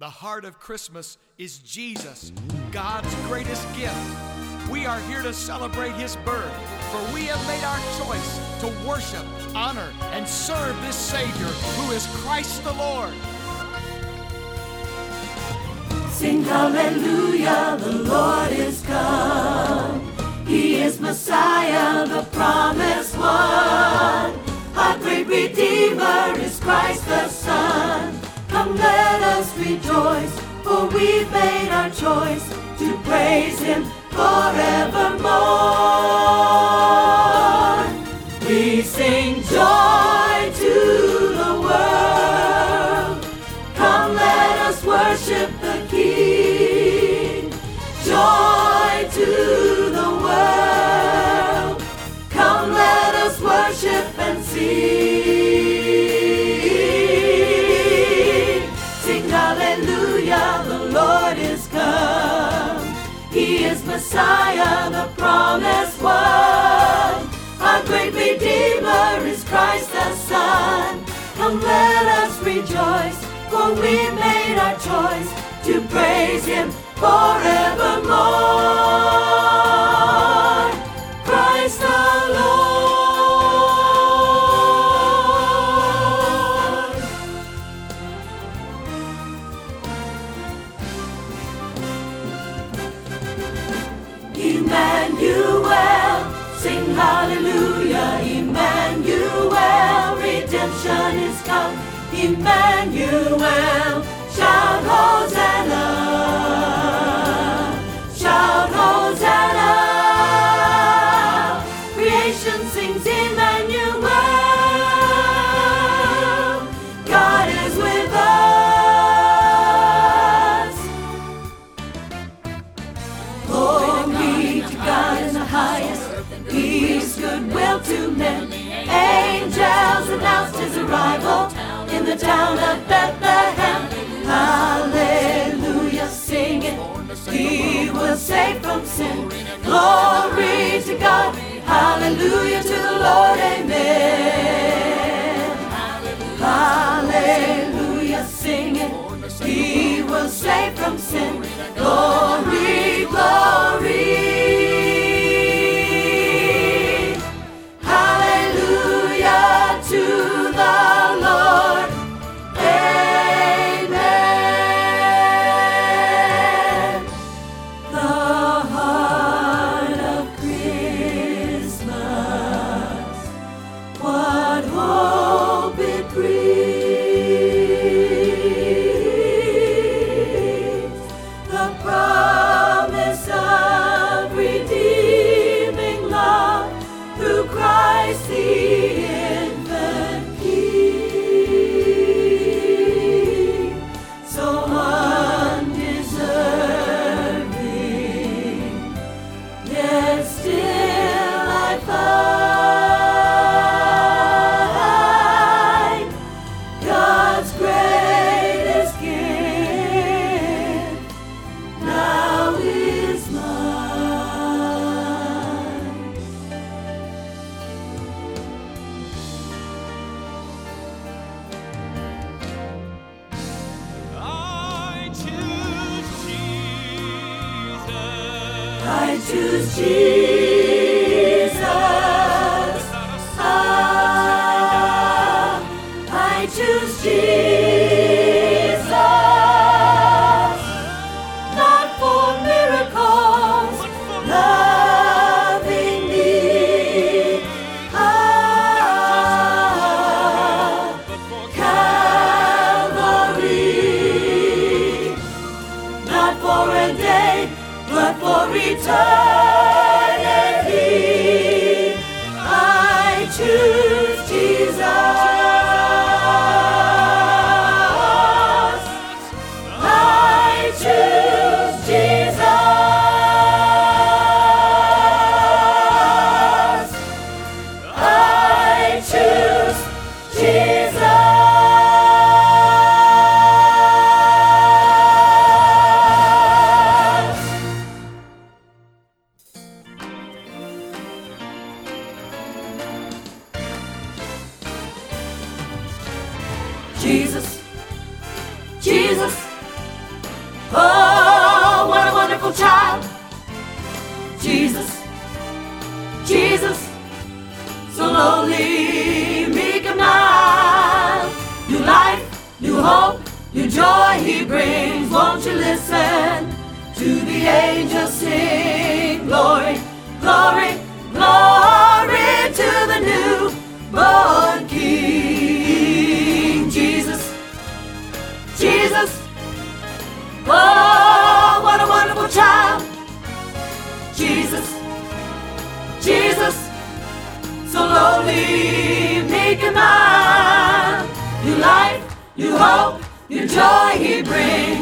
The heart of Christmas is Jesus, God's greatest gift. We are here to celebrate His birth, for we have made our choice to worship, honor, and serve this Savior who is Christ the Lord. Sing hallelujah, the Lord is come. He is Messiah, the promised one. Our great Redeemer is Christ the Son. Come let us rejoice, for we've made our choice to praise Him forevermore. We sing joy to the world. Come let us worship the King. Joy to the world. Come let us worship and sing. Sing hallelujah, the Lord is come. He is Messiah, the promised one. Our great Redeemer is Christ the Son. Come let us rejoice, for we made our choice to praise Him forevermore. Christ the Lord. Emmanuel, sing hallelujah. Emmanuel, redemption is come. Emmanuel, shout Hosanna, shout Hosanna. Creation sings Emmanuel, God is with us. Glory to God in the highest, peace, goodwill to men. Angels announced His arrival in the town of Bethlehem. Hallelujah, sing it, He will save from sin. Glory to God, hallelujah to the Lord, amen. Hallelujah, sing it, He will save from sin. Glory, glory. Hallelujah to the Lord. Amen. The heart of Christmas, what hope it brings. The promise of redeeming love through Christ the infant King, so undeserving, yet still I find God's greatest gift now is mine. I choose Jesus. I choose Jesus. Not for miracles, loving me. Calvary. Not for a day, but for eternity. Oh, what a wonderful child. Jesus, Jesus, so lowly, meek and mild. New life, new hope, new joy he brings. Won't you listen to the angels sing? Glory, glory, glory to the newborn King. Jesus, Jesus, oh, what a wonderful child. Jesus, Jesus, so lowly, meek and mild. New life, new hope, new joy he brings.